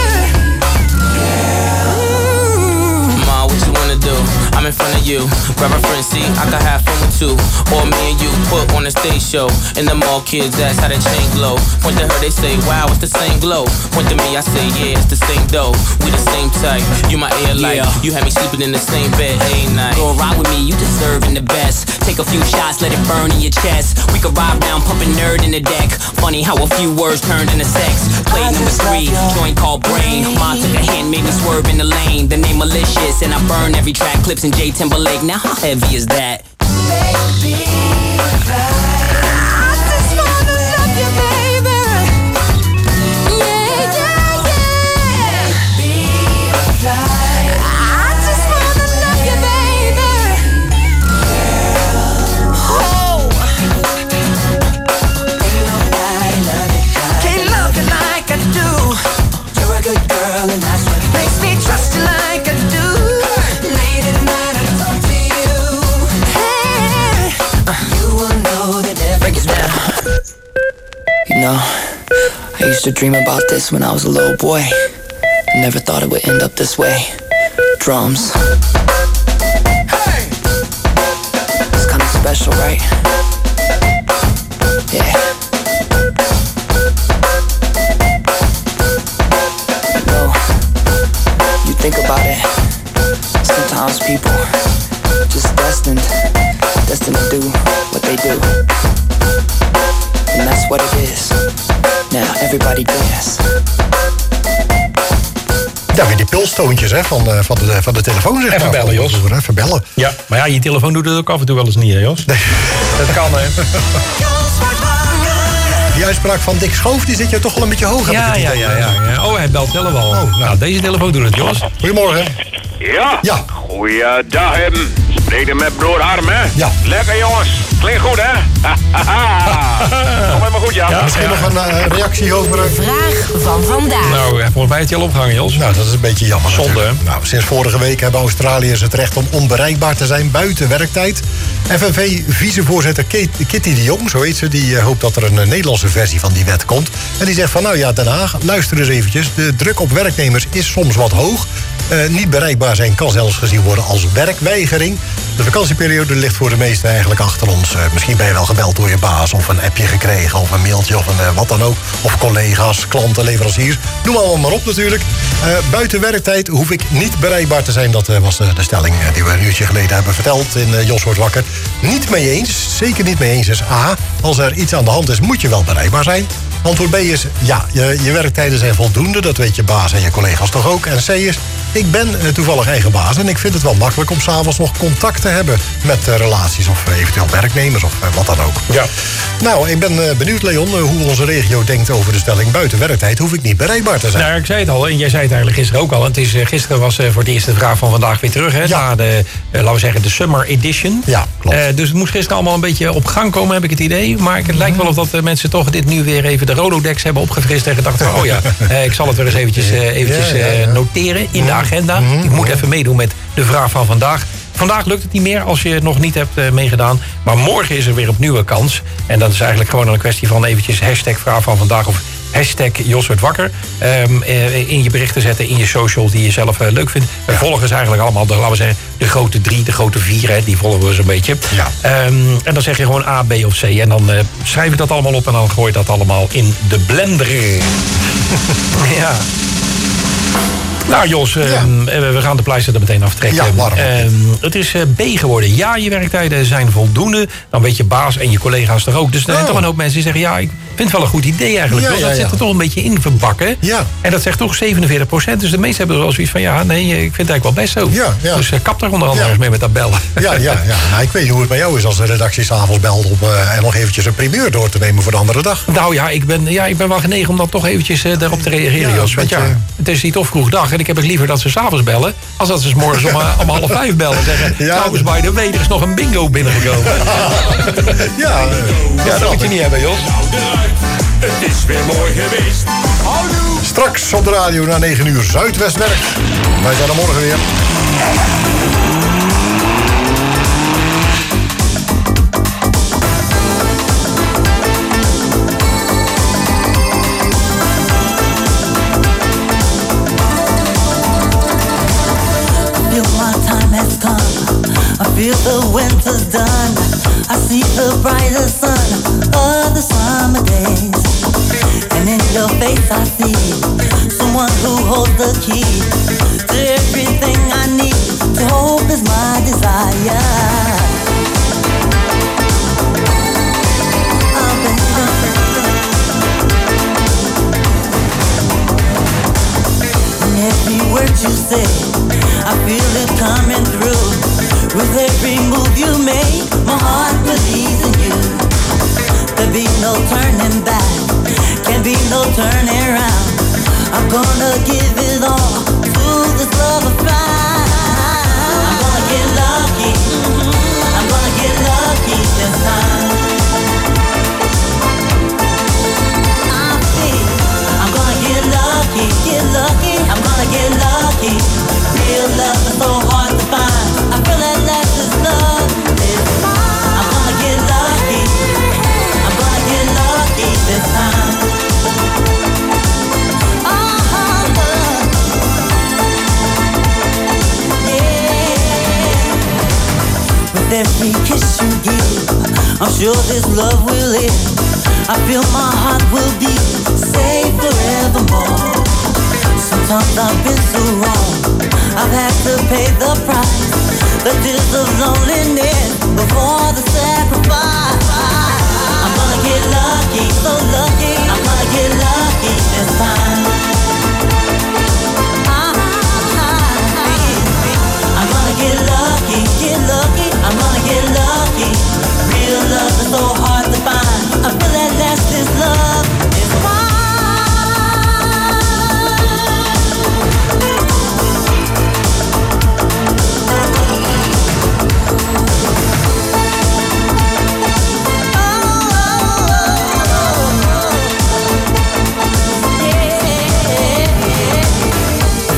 Ma, what you wanna do? I'm in front of you. Grab a friend, see, I can have fun with two. Or me and you put on a stage show. And the mall kids ask how that chain glow. Point to her, they say, wow, it's the same glow. Point to me, I say, yeah, it's the same dough. We the same type. You my air light. Yeah. You had me sleeping in the same bed every night. Go ride with me, you deserving the best. Take a few shots, let it burn in your chest. We could ride down, pumping nerd in the deck. Funny how a few words turned into sex. Play number 3, joint called Brain. Mom took a hand, made me swerve in the lane. The name malicious, and I burn every track. Clips in J Timberlake. Now how heavy is that? Baby, I just wanna love you, baby. Yeah, yeah, yeah. Be a flight. I just wanna love you, baby. Oh. Ain't nobody love it like can't love you like I do. You're a good girl, and that's what makes me trust you like I do. Late at night I talk to you. Hey, you will know the difference now. You know, I used to dream about this when I was a little boy. I never thought it would end up this way. Drums. Hey, it's kind of special, right? Yeah. You know, you think about it. Sometimes people just destined to do what they do. And that's what it is. Now everybody dance. Ja, weer die pulstoontjes hè, van de telefoon. Zeg Even bellen, Jos. Even bellen. Ja, maar ja, je telefoon doet het ook af en toe wel eens niet, hè, Jos? Nee. Dat kan, hè. Die uitspraak van Dick Schoof, die zit je toch wel een beetje hoog. Ja. Oh, hij belt zelf al. Nou, deze telefoon doet het, Jos. Goedemorgen. Ja, goeiedag hem. Reden met broer Harm, hè? Ja. Lekker, jongens. Klinkt goed, hè? Kom helemaal goed, ja. Misschien nog een reactie over... De vraag van vandaag. Nou, volgens mij heeft hij al opgehangen, Jos. Nou, dat is een beetje jammer. Zonde, hè? Nou, sinds vorige week hebben Australiërs het recht om onbereikbaar te zijn buiten werktijd. FNV-vicevoorzitter Kitty de Jong, zo heet ze, die hoopt dat er een Nederlandse versie van die wet komt. En die zegt van, nou ja, Den Haag, luister eens eventjes. De druk op werknemers is soms wat hoog. Niet bereikbaar zijn kan zelfs gezien worden als werkweigering. De vakantieperiode ligt voor de meesten eigenlijk achter ons. Misschien ben je wel gebeld door je baas of een appje gekregen of een mailtje of wat dan ook. Of collega's, klanten, leveranciers. Noem allemaal maar op natuurlijk. Buiten werktijd hoef ik niet bereikbaar te zijn. Dat was de stelling die we een uurtje geleden hebben verteld in Jos wordt wakker. Niet mee eens, zeker niet mee eens is A. Als er iets aan de hand is, moet je wel bereikbaar zijn. Antwoord B is ja, je werktijden zijn voldoende. Dat weet je baas en je collega's toch ook. En C is, ik ben toevallig eigen baas en ik vind het wel makkelijk om s'avonds nog contact te hebben met relaties of eventueel werknemers of wat dan ook. Ja. Nou, ik ben benieuwd, Leon, hoe onze regio denkt over de stelling buiten werktijd hoef ik niet bereikbaar te zijn. Nou, ik zei het al en jij zei het eigenlijk gisteren ook al. Het is, gisteren was voor het eerst de vraag van vandaag weer terug. Hè, na de, laten we zeggen, de Summer Edition. Ja, klopt. Dus het moest gisteren allemaal een beetje op gang komen, heb ik het idee. Maar het lijkt wel of dat mensen toch dit nu weer even de Rolodex hebben opgefrist en gedacht van, oh ja, ik zal het weer eens eventjes noteren in de agenda. Ik moet even meedoen met de vraag van vandaag. Vandaag lukt het niet meer als je het nog niet hebt meegedaan. Maar morgen is er weer opnieuw een kans. En dat is eigenlijk gewoon een kwestie van eventjes hashtag vraag van vandaag of hashtag Jos wordt wakker. In je berichten zetten, in je socials die je zelf leuk vindt. We volgen ze eigenlijk allemaal, laten we zeggen, de grote 3, de grote 4, hè, die volgen we zo'n beetje. Ja. En dan zeg je gewoon A, B of C. En dan schrijf ik dat allemaal op en dan gooi je dat allemaal in de blender. Ja. Nou Jos, we gaan de pleister er meteen aftrekken. Ja, warm. Het is B geworden. Ja, je werktijden zijn voldoende. Dan weet je baas en je collega's er ook. Dus er zijn toch een hoop mensen die zeggen, ja, ik vind het wel een goed idee eigenlijk. Ja, dat zit er toch een beetje in verbakken. Ja. En dat zegt toch 47%. Dus de meesten hebben er wel zoiets van, ja, nee, ik vind het eigenlijk wel best zo. Ja. Dus kap daar onder andere eens mee met dat bellen. Ja. Nou, ik weet niet hoe het bij jou is als de redactie 's avonds belt om en nog eventjes een primeur door te nemen voor de andere dag. Nou ja, ik ben wel genegen om dan toch eventjes daarop te reageren, Jos. Want het is niet of vroeg dag. En ik heb het liever dat ze 's avonds bellen, als dat ze 's morgens om 5:30 bellen en zeggen, trouwens, by the way, er is nog een bingo binnengekomen. Dat moet je niet hebben, Jos. Het is weer mooi geweest. Houdoe. Straks op de radio na 9 uur Zuidwestwerk. Wij zijn er morgen weer. I feel the winter's done. I see the brighter sun of the summer days. And in your face I see someone who holds the key to everything I need. To hope is my desire. Oh, baby. And every word you say, I feel it coming through. With every move you make, my heart believes in you. There'll be no turning back, can't be no turning around. I'm gonna give it all to this love affair. I'm gonna get lucky, I'm gonna get lucky this time. I'm gonna get lucky, I'm gonna get lucky. Real love is so hard to find. I feel that that's just love is mine. I'm gonna get lucky, I'm gonna get lucky this time. Yeah. With every kiss you give, I'm sure this love will live. I feel my heart will be safe forevermore. Sometimes I've been so wrong, I've had to pay the price. The tears of loneliness before the sacrifice. I'm gonna get lucky, so lucky. I'm gonna get lucky this time. I'm gonna get lucky, I'm gonna get lucky. Real love is so hard to find. I feel that that's this love is mine.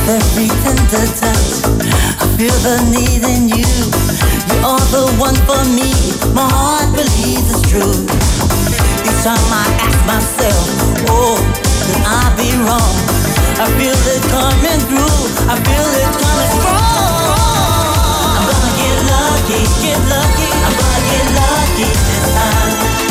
every tender touch. I feel the need in you. You are the one for me. My heart believes it's true. Each time I ask myself, oh, could I be wrong? I feel it coming through. I feel it coming strong. I'm gonna get lucky, get lucky. I'm gonna get lucky this time.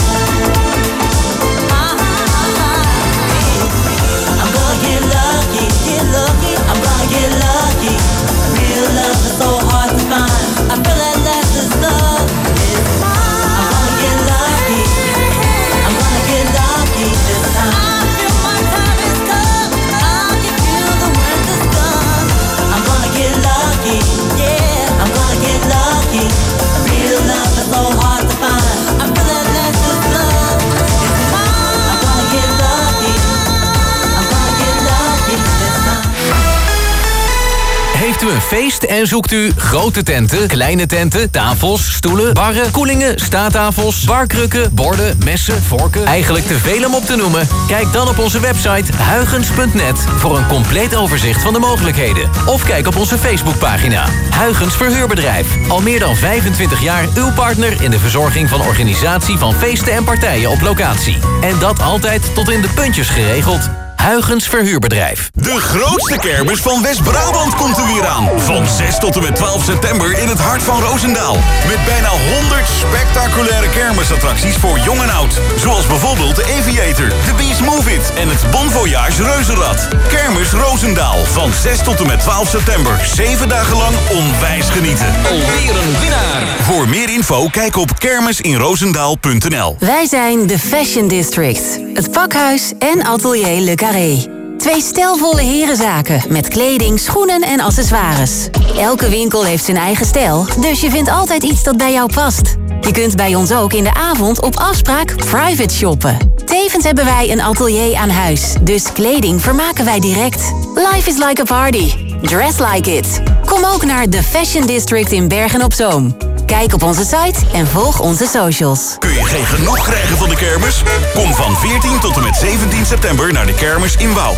I'm gonna get lucky, get lucky. I'm gonna get lucky. Real love is so hard to find. I feel that last is love. I'm gonna get lucky. I'm gonna get lucky this time. I feel my time is come. I can feel the work is done. I'm gonna get lucky, yeah. I'm gonna get lucky. Real love is so hard to find. I feel that last is love. I'm gonna get lucky. I'm gonna get lucky this time. Heeft u een feest en zoekt u grote tenten, kleine tenten, tafels, stoelen, barren, koelingen, staattafels, barkrukken, borden, messen, vorken? Eigenlijk te veel om op te noemen? Kijk dan op onze website huygens.net voor een compleet overzicht van de mogelijkheden. Of kijk op onze Facebookpagina. Huygens Verhuurbedrijf. Al meer dan 25 jaar uw partner in de verzorging van organisatie van feesten en partijen op locatie. En dat altijd tot in de puntjes geregeld. Huygens Verhuurbedrijf. De grootste kermis van West-Brabant komt er weer aan. Van 6 tot en met 12 september in het hart van Roosendaal. Met bijna 100 spectaculaire kermisattracties voor jong en oud. Zoals bijvoorbeeld de Aviator, de Beast Move It en het Bon Voyage Reuzenrad. Kermis Roosendaal. Van 6 tot en met 12 september. 7 dagen lang onwijs genieten. Alweer een winnaar. Voor meer info kijk op kermisinroosendaal.nl. Wij zijn de Fashion District. Het pakhuis en atelier Le Carré. 2 stijlvolle herenzaken met kleding, schoenen en accessoires. Elke winkel heeft zijn eigen stijl, dus je vindt altijd iets dat bij jou past. Je kunt bij ons ook in de avond op afspraak private shoppen. Tevens hebben wij een atelier aan huis, dus kleding vermaken wij direct. Life is like a party. Dress like it. Kom ook naar The Fashion District in Bergen-op-Zoom. Kijk op onze site en volg onze socials. Kun je geen genoeg krijgen van de kermis? Kom van 14 tot en met 17 september naar de kermis in Wouw.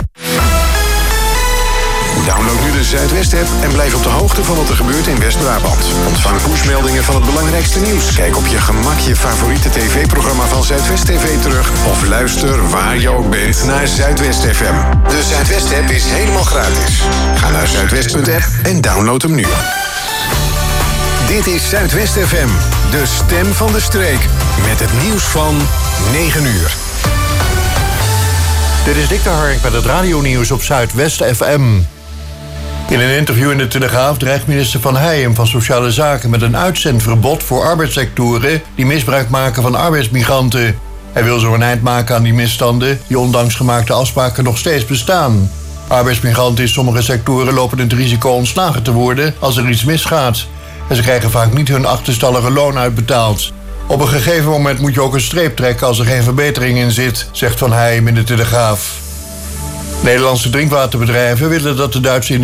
Download nu de Zuidwest-app en blijf op de hoogte van wat er gebeurt in West-Brabant. Ontvang pushmeldingen van het belangrijkste nieuws. Kijk op je gemak je favoriete tv-programma van Zuidwest TV terug. Of luister waar je ook bent naar Zuidwest FM. De Zuidwest-app is helemaal gratis. Ga naar zuidwest.app en download hem nu. Dit is Zuidwest FM, de stem van de streek. Met het nieuws van 9 uur. Dit is Dick de Hark met het radionieuws op Zuidwest FM. In een interview in de Telegraaf dreigt minister Van Heijem van Sociale Zaken met een uitzendverbod voor arbeidssectoren die misbruik maken van arbeidsmigranten. Hij wil zo een eind maken aan die misstanden die ondanks gemaakte afspraken nog steeds bestaan. Arbeidsmigranten in sommige sectoren lopen het risico ontslagen te worden als er iets misgaat. En ze krijgen vaak niet hun achterstallige loon uitbetaald. Op een gegeven moment moet je ook een streep trekken als er geen verbetering in zit, zegt Van Heijem in de Telegraaf. Nederlandse drinkwaterbedrijven willen dat de Duitse